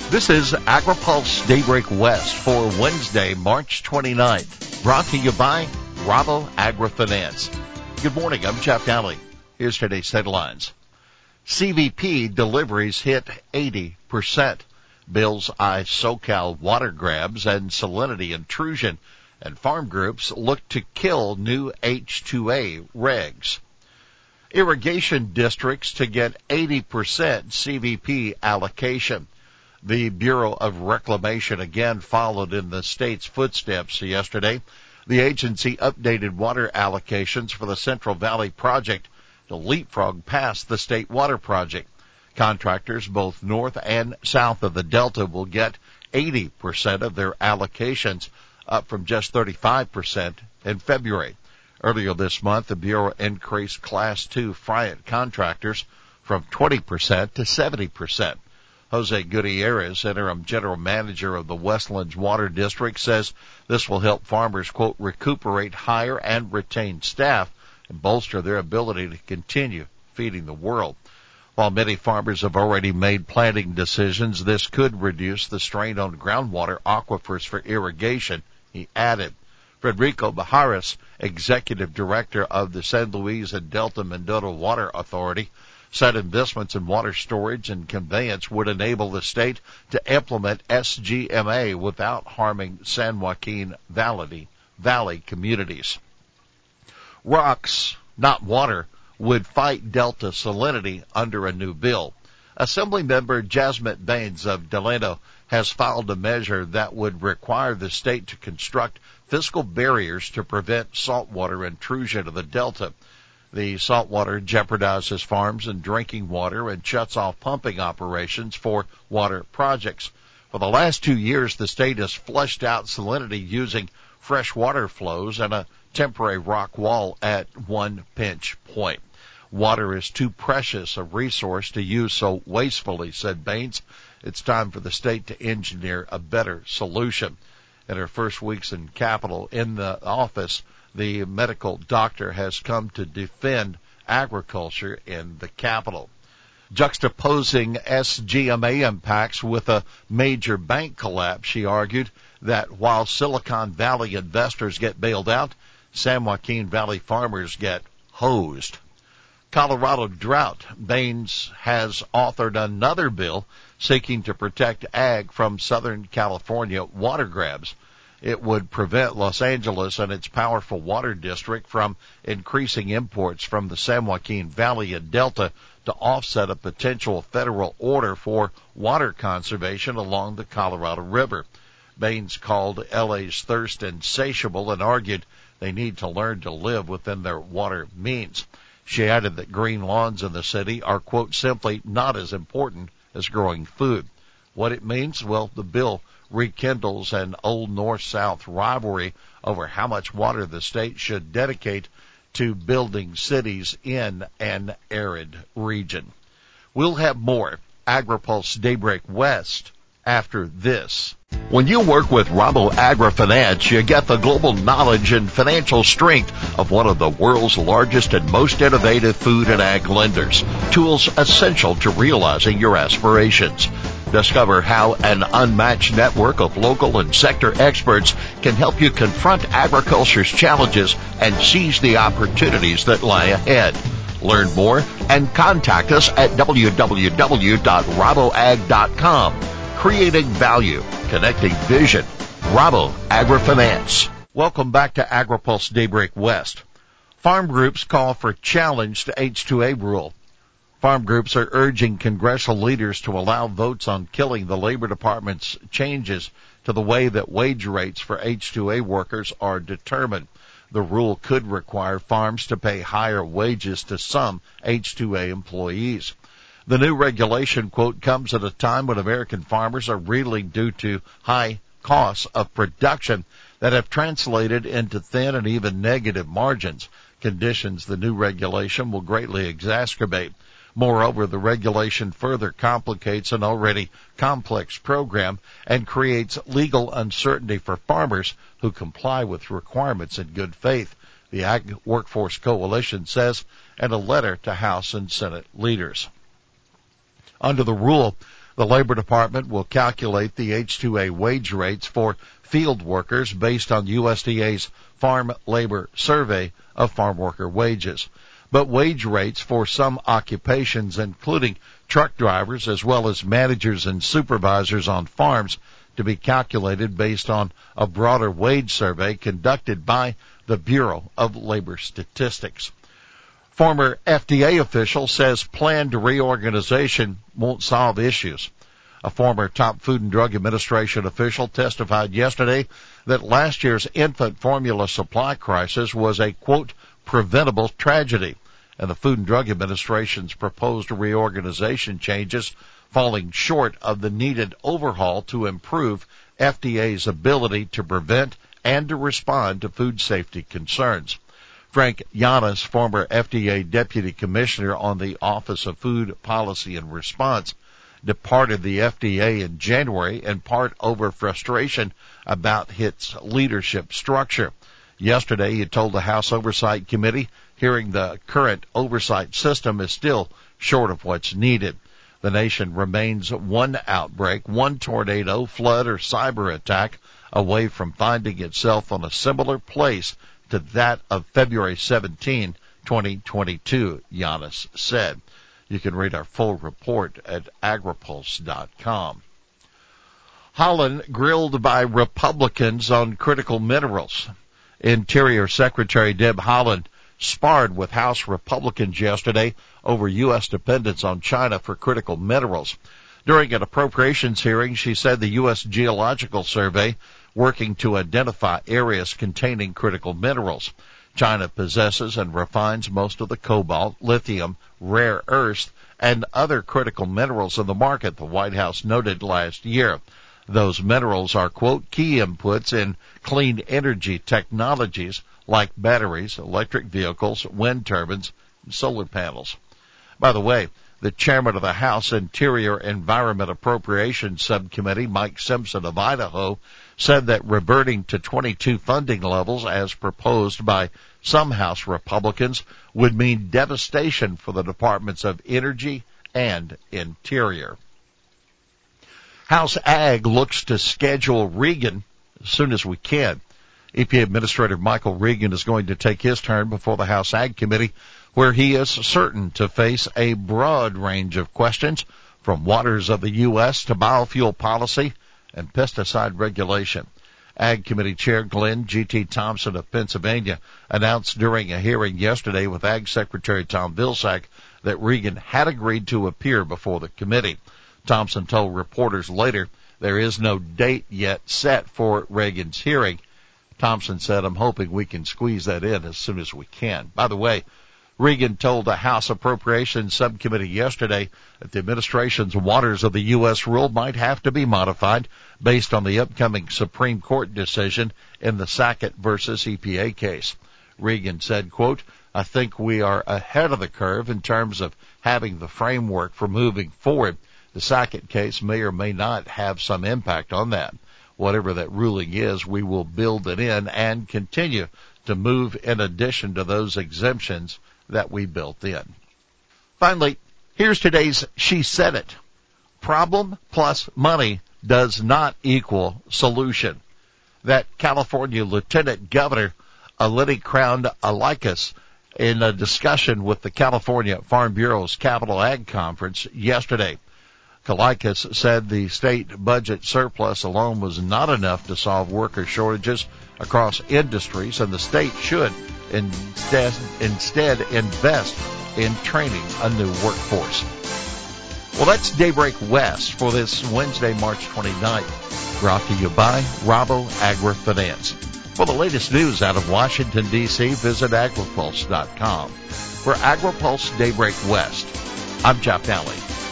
This is AgriPulse Daybreak West for Wednesday, March 29th. Brought to you by Rabo AgriFinance. Good morning, I'm Jeff Daly. Here's today's headlines. CVP deliveries hit 80%. Bills eye SoCal water grabs and salinity intrusion. And farm groups look to kill new H2A regs. Irrigation districts to get 80% CVP allocation. The Bureau of Reclamation again followed in the state's footsteps yesterday. The agency updated water allocations for the Central Valley Project to leapfrog past the State Water Project. Contractors both north and south of the Delta will get 80% of their allocations, up from just 35% in February. Earlier this month, the Bureau increased Class 2 Friant contractors from 20% to 70%. Jose Gutierrez, interim general manager of the Westlands Water District, says this will help farmers, quote, recuperate, hire, and retain staff and bolster their ability to continue feeding the world. While many farmers have already made planting decisions, this could reduce the strain on groundwater aquifers for irrigation, he added. Federico Bajares, executive director of the San Luis and Delta Mendota Water Authority, said investments in water storage and conveyance would enable the state to implement SGMA without harming San Joaquin Valley communities. Rocks, not water, would fight Delta salinity under a new bill. Assemblymember Jasmine Baines of Delano has filed a measure that would require the state to construct physical barriers to prevent saltwater intrusion of the Delta. The saltwater jeopardizes farms and drinking water and shuts off pumping operations for water projects. For the last 2 years, the state has flushed out salinity using fresh water flows and a temporary rock wall at one pinch point. Water is too precious a resource to use so wastefully, said Baines. It's time for the state to engineer a better solution. In her first weeks in the office, the medical doctor has come to defend agriculture in the capital. Juxtaposing SGMA impacts with a major bank collapse, she argued that while Silicon Valley investors get bailed out, San Joaquin Valley farmers get hosed. Colorado drought. Baines has authored another bill seeking to protect ag from Southern California water grabs. It would prevent Los Angeles and its powerful water district from increasing imports from the San Joaquin Valley and Delta to offset a potential federal order for water conservation along the Colorado River. Baines called LA's thirst insatiable and argued they need to learn to live within their water means. She added that green lawns in the city are, quote, simply not as important as growing food. What it means? Well, the bill rekindles an old north-south rivalry over how much water the state should dedicate to building cities in an arid region. We'll have more AgriPulse Daybreak West after this. When you work with Rabo AgriFinance, you get the global knowledge and financial strength of one of the world's largest and most innovative food and ag lenders. Tools essential to realizing your aspirations. Discover how an unmatched network of local and sector experts can help you confront agriculture's challenges and seize the opportunities that lie ahead. Learn more and contact us at www.raboag.com. Creating value, connecting vision. Rabo AgriFinance. Welcome back to AgriPulse Daybreak West. Farm groups call for challenge to H2A rule. Farm groups are urging congressional leaders to allow votes on killing the Labor Department's changes to the way that wage rates for H2A workers are determined. The rule could require farms to pay higher wages to some H2A employees. The new regulation, quote, comes at a time when American farmers are reeling due to high costs of production that have translated into thin and even negative margins, conditions the new regulation will greatly exacerbate. Moreover, the regulation further complicates an already complex program and creates legal uncertainty for farmers who comply with requirements in good faith, the Ag Workforce Coalition says in a letter to House and Senate leaders. Under the rule, The Labor Department will calculate the H-2A wage rates for field workers based on USDA's Farm Labor Survey of farm worker wages. But wage rates for some occupations, including truck drivers as well as managers and supervisors on farms, to be calculated based on a broader wage survey conducted by the Bureau of Labor Statistics. Former FDA official says planned reorganization won't solve issues. A former top Food and Drug Administration official testified yesterday that last year's infant formula supply crisis was a, quote, preventable tragedy, and the Food and Drug Administration's proposed reorganization changes falling short of the needed overhaul to improve FDA's ability to prevent and to respond to food safety concerns. Frank Yanis, former FDA Deputy Commissioner on the Office of Food Policy and Response, departed the FDA in January in part over frustration about its leadership structure. Yesterday, he told the House Oversight Committee hearing the current oversight system is still short of what's needed. The nation remains one outbreak, one tornado, flood, or cyber attack away from finding itself on a similar place to that of February 17, 2022, Yanis said. You can read our full report at agripulse.com. Haaland grilled by Republicans on critical minerals. Interior Secretary Deb Haaland sparred with House Republicans yesterday over U.S. dependence on China for critical minerals. During an appropriations hearing, she said the U.S. Geological Survey working to identify areas containing critical minerals. China possesses and refines most of the cobalt, lithium, rare earths, and other critical minerals in the market, the White House noted last year. Those minerals are, quote, key inputs in clean energy technologies like batteries, electric vehicles, wind turbines, and solar panels. By the way, the chairman of the House Interior Environment Appropriations Subcommittee, Mike Simpson of Idaho, said that reverting to 22 funding levels as proposed by some House Republicans would mean devastation for the Departments of Energy and Interior. House Ag looks to schedule Regan as soon as we can. EPA Administrator Michael Regan is going to take his turn before the House Ag Committee, where he is certain to face a broad range of questions from waters of the U.S. to biofuel policy and pesticide regulation. Ag Committee Chair Glenn G.T. Thompson of Pennsylvania announced during a hearing yesterday with Ag Secretary Tom Vilsack that Regan had agreed to appear before the committee. Thompson told reporters later there is no date yet set for Regan's hearing. Thompson said, I'm hoping we can squeeze that in as soon as we can. By the way, Regan told the House Appropriations Subcommittee yesterday that the administration's waters of the U.S. rule might have to be modified based on the upcoming Supreme Court decision in the Sackett versus EPA case. Regan said, quote, I think we are ahead of the curve in terms of having the framework for moving forward. The Sackett case may or may not have some impact on that. Whatever that ruling is, we will build it in and continue to move in addition to those exemptions that we built in. Finally, here's today's She Said It. Problem plus money does not equal solution. That California Lieutenant Governor Lenny crowned Kalikas in a discussion with the California Farm Bureau's Capital Ag Conference yesterday. Kalikas said the state budget surplus alone was not enough to solve worker shortages across industries, and the state should instead invest in training a new workforce. Well, that's Daybreak West for this Wednesday, March 29th, brought to you by Rabo Agri-Finance. For the latest news out of Washington, D.C., visit agripulse.com. For AgriPulse Daybreak West, I'm Jeff Nally.